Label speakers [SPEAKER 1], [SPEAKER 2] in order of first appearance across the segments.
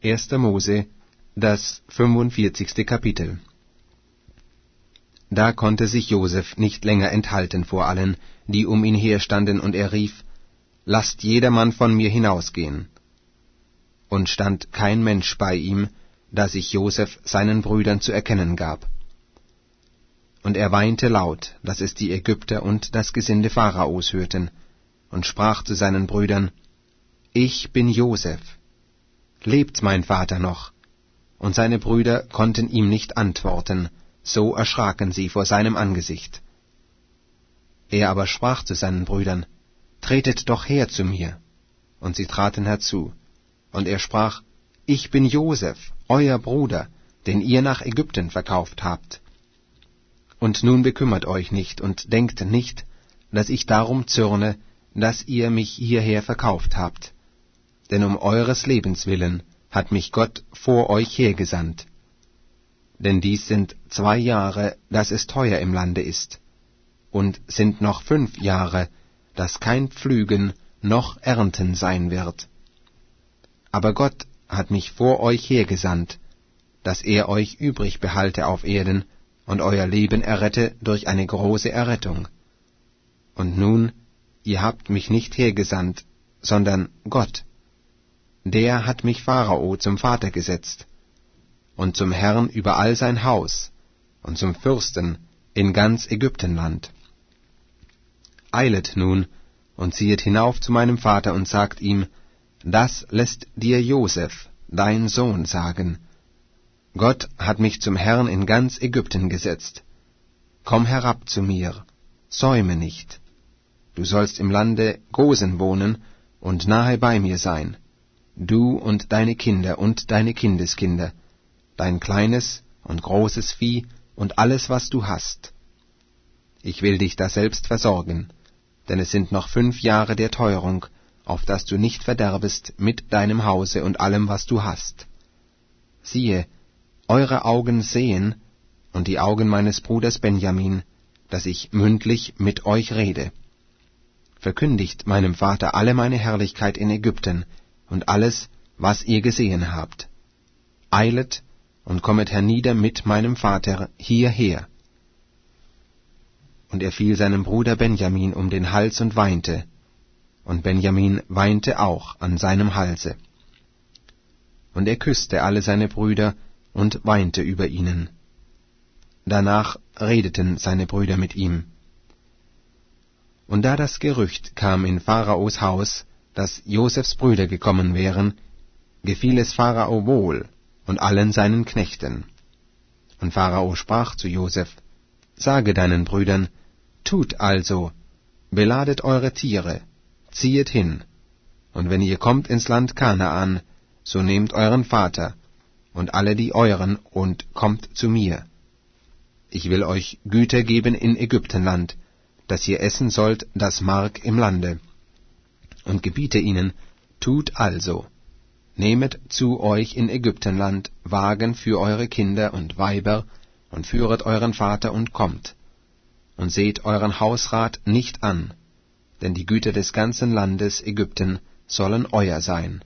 [SPEAKER 1] 1. Mose, das 45. Kapitel. Da konnte sich Josef nicht länger enthalten vor allen, die um ihn herstanden, und er rief: »Lasst jedermann von mir hinausgehen.« Und stand kein Mensch bei ihm, da sich Josef seinen Brüdern zu erkennen gab. Und er weinte laut, dass es die Ägypter und das Gesinde Pharaos hörten, und sprach zu seinen Brüdern: »Ich bin Josef. Lebt mein Vater noch?« Und seine Brüder konnten ihm nicht antworten, so erschraken sie vor seinem Angesicht. Er aber sprach zu seinen Brüdern: »Tretet doch her zu mir.« Und sie traten herzu. Und er sprach: »Ich bin Josef, euer Bruder, den ihr nach Ägypten verkauft habt. Und nun bekümmert euch nicht und denkt nicht, dass ich darum zürne, dass ihr mich hierher verkauft habt. Denn um eures Lebens willen hat mich Gott vor euch hergesandt. Denn dies sind 2 Jahre, dass es teuer im Lande ist, und sind noch 5 Jahre, dass kein Pflügen noch Ernten sein wird. Aber Gott hat mich vor euch hergesandt, dass er euch übrig behalte auf Erden und euer Leben errette durch eine große Errettung. Und nun, ihr habt mich nicht hergesandt, sondern Gott. Der hat mich Pharao zum Vater gesetzt und zum Herrn über all sein Haus und zum Fürsten in ganz Ägyptenland. Eilet nun und ziehet hinauf zu meinem Vater und sagt ihm: Das lässt dir Josef, dein Sohn, sagen: Gott hat mich zum Herrn in ganz Ägypten gesetzt. Komm herab zu mir, säume nicht. Du sollst im Lande Gosen wohnen und nahe bei mir sein, du und deine Kinder und deine Kindeskinder, dein kleines und großes Vieh und alles, was du hast. Ich will dich daselbst versorgen, denn es sind noch 5 Jahre der Teuerung, auf dass du nicht verderbest mit deinem Hause und allem, was du hast. Siehe, eure Augen sehen, und die Augen meines Bruders Benjamin, dass ich mündlich mit euch rede. Verkündigt meinem Vater alle meine Herrlichkeit in Ägypten und alles, was ihr gesehen habt. Eilet und kommet hernieder mit meinem Vater hierher. Und er fiel seinem Bruder Benjamin um den Hals und weinte, und Benjamin weinte auch an seinem Halse. Und er küsste alle seine Brüder und weinte über ihnen. Danach redeten seine Brüder mit ihm. Und da das Gerücht kam in Pharaos Haus, dass Josefs Brüder gekommen wären, gefiel es Pharao wohl und allen seinen Knechten. Und Pharao sprach zu Josef: Sage deinen Brüdern: Tut also, beladet eure Tiere, ziehet hin, und wenn ihr kommt ins Land Kanaan, so nehmt euren Vater und alle die euren und kommt zu mir. Ich will euch Güter geben in Ägyptenland, dass ihr essen sollt das Mark im Lande. Und gebiete ihnen: Tut also, nehmet zu euch in Ägyptenland Wagen für eure Kinder und Weiber, und führet euren Vater und kommt. Und seht euren Hausrat nicht an, denn die Güter des ganzen Landes Ägypten sollen euer sein.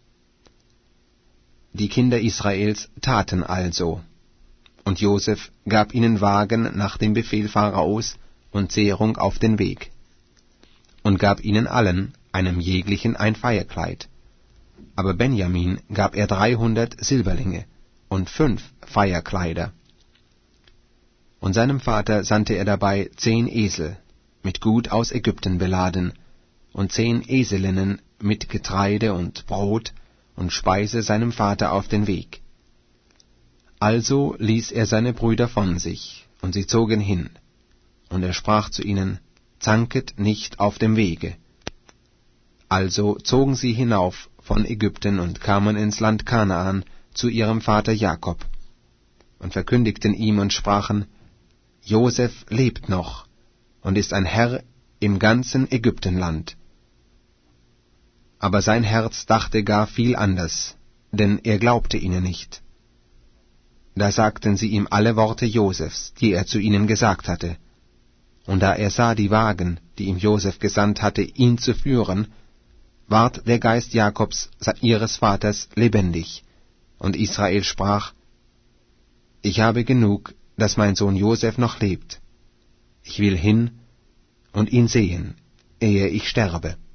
[SPEAKER 1] Die Kinder Israels taten also, und Josef gab ihnen Wagen nach dem Befehl Pharaos und Zehrung auf den Weg, und gab ihnen allen, einem jeglichen, ein Feierkleid. Aber Benjamin gab er 300 Silberlinge und 5 Feierkleider. Und seinem Vater sandte er dabei 10 Esel, mit Gut aus Ägypten beladen, und 10 Eselinnen mit Getreide und Brot und Speise seinem Vater auf den Weg. Also ließ er seine Brüder von sich, und sie zogen hin. Und er sprach zu ihnen: Zanket nicht auf dem Wege. Also zogen sie hinauf von Ägypten und kamen ins Land Kanaan zu ihrem Vater Jakob, und verkündigten ihm und sprachen: Josef lebt noch und ist ein Herr im ganzen Ägyptenland. Aber sein Herz dachte gar viel anders, denn er glaubte ihnen nicht. Da sagten sie ihm alle Worte Josefs, die er zu ihnen gesagt hatte. Und da er sah die Wagen, die ihm Josef gesandt hatte, ihn zu führen, ward der Geist Jakobs, ihres Vaters, lebendig, Und Israel sprach: Ich habe genug, dass mein Sohn Josef noch lebt. Ich will hin und ihn sehen, ehe ich sterbe.